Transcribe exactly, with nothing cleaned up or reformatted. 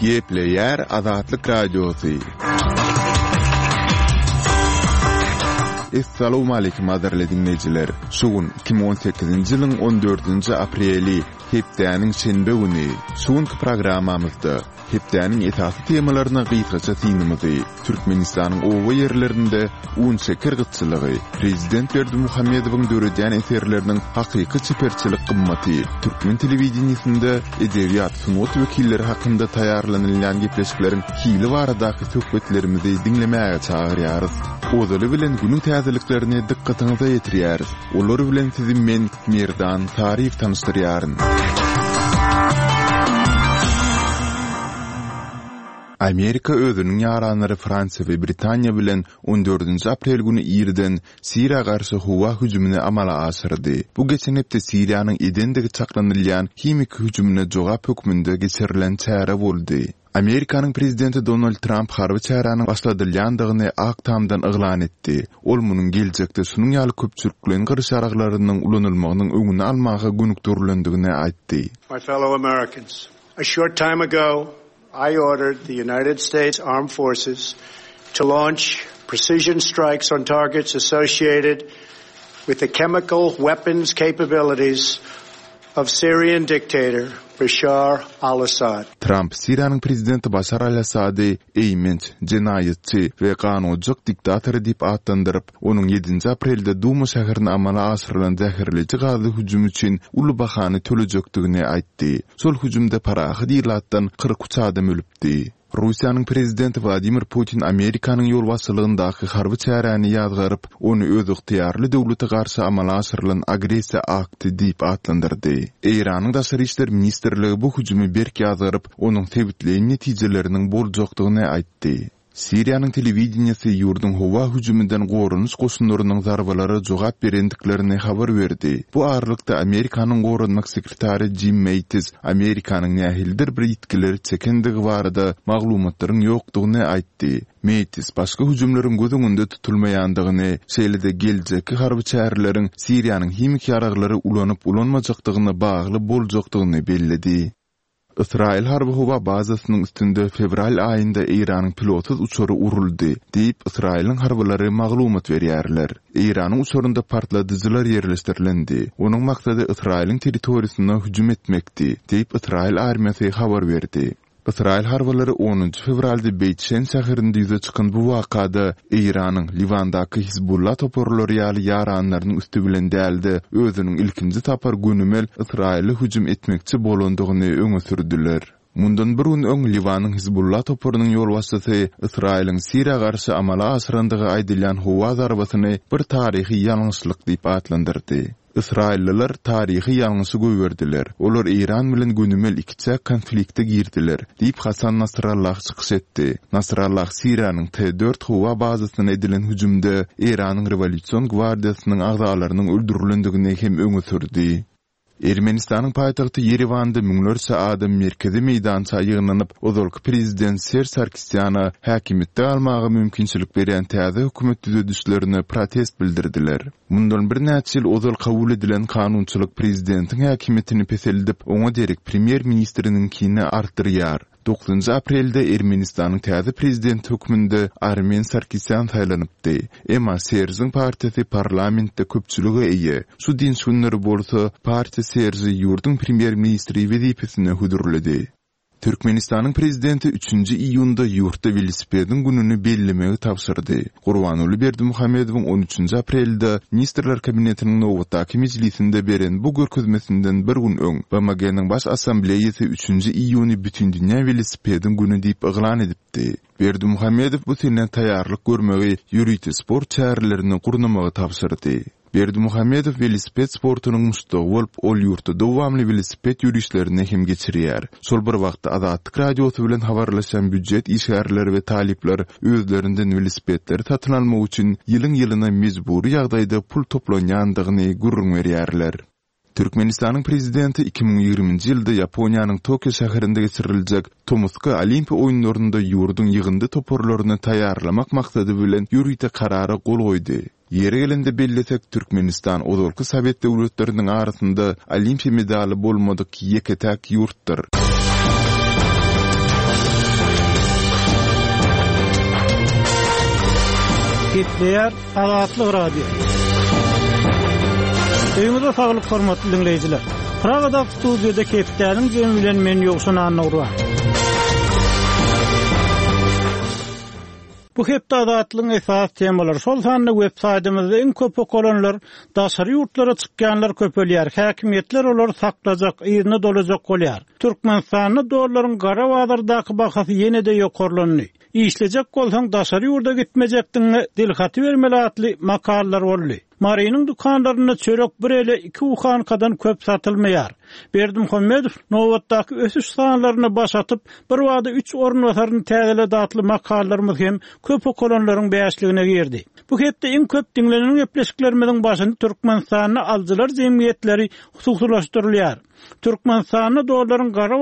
Gepleyer Azatlyk Radiosu. Assalamu alaykum aderli dinleyijiler. Şugun iki bin on sekizinji ýylyň on dördünji apreli hepdäniň şenbe güni şugunky programmamyzda hepdäniň esasy temalaryna gysgaça synymyzy Türkmenistanyň owa ýerlerinde un şeker gytçylygy, prezident Berdimuhammedowyň döredýän eserleriniň hakyky çeperçilik gymmaty, türkmen telewizionyasynda edebiyat sunut wekilleri hakynda taýarlanylýan gepleşikleriň hili baradaky söhbetlerimizi dinlemäge çagyrýarys. Ozaly bilen günüň täzeliklerini dikkatiňize ýetirýäris. Olar bilen sizi men Merdan Tarif tanıştyrýaryn. Amerika özünün yaranları Fransa ve Britanya bilen on dördünji aprel günü ýerden Siriýa garşy howa hüjümüne amala aşyrdy. Bu geçen hepde Siriýanyň edendigi çaklanylýan himik hüjümüne jogap hökmünde geçirilen çäre boldy. Amerikanyň prezidenti Donald Trump harby çäranyň başladylýandygyny aktamdan yglan etdi. Ol munyň geljekde şunun ýaly köpçüliklen gyrşaraklarynyň ulanylmagynyň öňüni almaga gönükdirilendigini aýtdy. My fellow Americans, a short time ago I ordered the United States Armed Forces to launch precision strikes on targets associated with the chemical weapons capabilities of Syrian dictator Bashar al-Assad. Trump Siriýanyň prezidenti Bashar al-Asady eýmenç, jenaýetçi we ganyjak diktator diýip atlandyryp, onuň ýedinji aprelde Duma şäherini amala aşyrylan zäherleji gazy hüjüm üçin uly bahany tölejakdigini aýtdy. Şol hüjümde parahy diýilatdan kırk üç adam ölüpdi. Russiýanyň prezidenti Vladimir Putin Amerikanyň ýol başçylygyndaky harby çäräni ýazgaryp, ony öz ygtyýarly döwlete garşy amala aşyrylan agresiýa akty diýip atlandyrdy. Iranyň daşary işler ministrligi bu hüjümi berk ýazgaryp, onuň sebitli netijeleriniň boljakdygyny aýtdy. Siriýanyň telewizionyasy ýurdun howa hüjümünden gorunuş goşunlarynyň zarbalary jogap berendiklerini habar berdi. Bu aralykda Amerikanyň gorunmak sekretary Jim Mattis Amerikanyň nähildir bir ýetkileri çekendigi barada maglumatlaryň ýokdugyny aýtdy. Mattis başga hüjümleriň gözüňünde tutulmaýandygyny, şeýlede geljeki harby çäreleriň Siriýanyň himik ýaraglary ulanyp ulanmajakdygyna bagly boljakdygyny bellidi. İsrail harby howa bazasynyň üstünde fevral aýynda Iranyň pilotsuz uçary uruldy diýip İsrailiň harbylary maglumat berýärler. Iranyň uçarynda partladyjylar ýerleşdirilendi. Onuň maksady Israiliň territoriýasyna hüjüm etmekdi diýip İsrail armiýasy habar berdi. İsrail harbylary onunji fevralda Beyt-Şen şäherinde ýüze çykan bu wakada Iranyň Liwandaky Hizbullah toporlary ýaly ýaranlarynyň üstü bilen däldi, özüniň ilkinji tapar günümel Israil'e hüjüm etmekçi bolandygyny öňe sürdiler. Mundan bir gün öň Liwanyň Hizbullah toporunyň ýol başçysy Israiliň Siriýa garşy amala aşyrandygy aýdylýan howa zarbasyny bir taryhy ýalňyşlyk diýip atlandyrdy. İsrailliler tarihi ýalňysy göberdiler. Olar İran bilen günümel iki konflikte girdiler diýip Hasan Nasrallah çykyş etdi. Nasrallah Siriýanyň T dört howa bazasyna edilen hüjümde Iranyň Rewolýusiýon gwardiýasynyň agzalarynyň öldürilendigini hem öňe sürdi. Ermenistanyň paýtagty Yerewanda müňlerçe adam merkezi meýdança ýygnanyp, ozalky prezident Ser Sarkisyan häkimetde almagy mümkinçilik berýän täze hökümet düzedişlerini protest bildirdiler. Mundan bir näçe ýyl ozal kabul edilen kanunçylyk prezidentiň häkimetini peselidip, oňa derek premier ministriniň kine artdyrýar. dokuzunji aprelde Ermenistanyň täze prezident hökmünde Armen Sarkisyan taýlanypdy. Emma Serziň partiýasy parlamentde köpçüligi eýe. Şu din günleri bolsa partiýa Serzi ýurdun premier ministri wezipesine hüdürledi. Türkmenistanyň prezidenti üçünji iýunda ýurtda velosipediň gününi bellemegi tapşyrdy. Gurbanuly Berdimuhammedowyň on üçünji aprelde Ministrler Kabinetiniň nowatdaky meclisinde beren bu görkezmesinden bir gün öň B M G'niň baş assambleýasy üçünji iýuny bütün dünýä velosipediň günü diýip yglan edipdi. Berdimuhammedow bu sene taýýarlyk görmegi ýürüýti sport çärelerini gurnamagy tapşyrdy. Berdimuhammedow velosiped sportunyň muşdagy bolup, ol ýurtda dowamly velosiped ýürüýüşlerini hem geçirýär. Şol bir wagtda Azatlyk radiosy bilen habarlaşan büdjet işgärleri we talipler özlerinden velosipedleri satyn almak üçin ýylyň ýylyna mejburi ýagdaýda pul toplanýandygyny gurrun berýärler. Türkmenistanyň prezidenti iki bin ýigriminji ýylda Ýaponiýanyň Tokyo şäherinde geçiriljek Tomuska Olimpiya oýunlarynda ýurdun ýygyndy toporlaryny taýýarlamak maksady bilen ýürüýte karara gol goýdy. Yeri gelende bellesek Türkmenistan ozalky Sowet döwletleriniň arasynda olimpiya medali bolmadyk ýeketäk ýurtdyr. Eýtleýär Azatlyk radio. Öýüňizde saglyk hormatly dinleýijiler. Pragada studiýada Kepdäniň jemi bilen men Ýogşan Anawra. Bu hepde Azatlygyň esas temalary şol sanly web saýtymyzda iň köp okulanlar daşary ýurtlara çykýanlar köpelýär. Häkimetler olar saklajak, ýerine dolajak bolýar. Türkmenistanyň dollaryň gara bazardaky bahasy ýene-de ýokarlandy. İşleyecek bolsaň daşary ýurda gitmejekdiňe dilhati bermeli atly makallar boldy. Marynyň dukanlaryna çörek bir ele iki uhankadan köp satylmaýar. Berdimuhammedow nowatdaky ösüş sanlaryna başatyp bir wada üç orun wasaryny täzele datly makallarymyz hem köp okulanlaryň bäşligine girdi. Bu hepde iň köp dinlenen gepleşiklerimiziň başynda Türkmenistanyň aljylar jemgyýetleri hususlaşdyrylýar. Türkmenistanyň dollaryň gara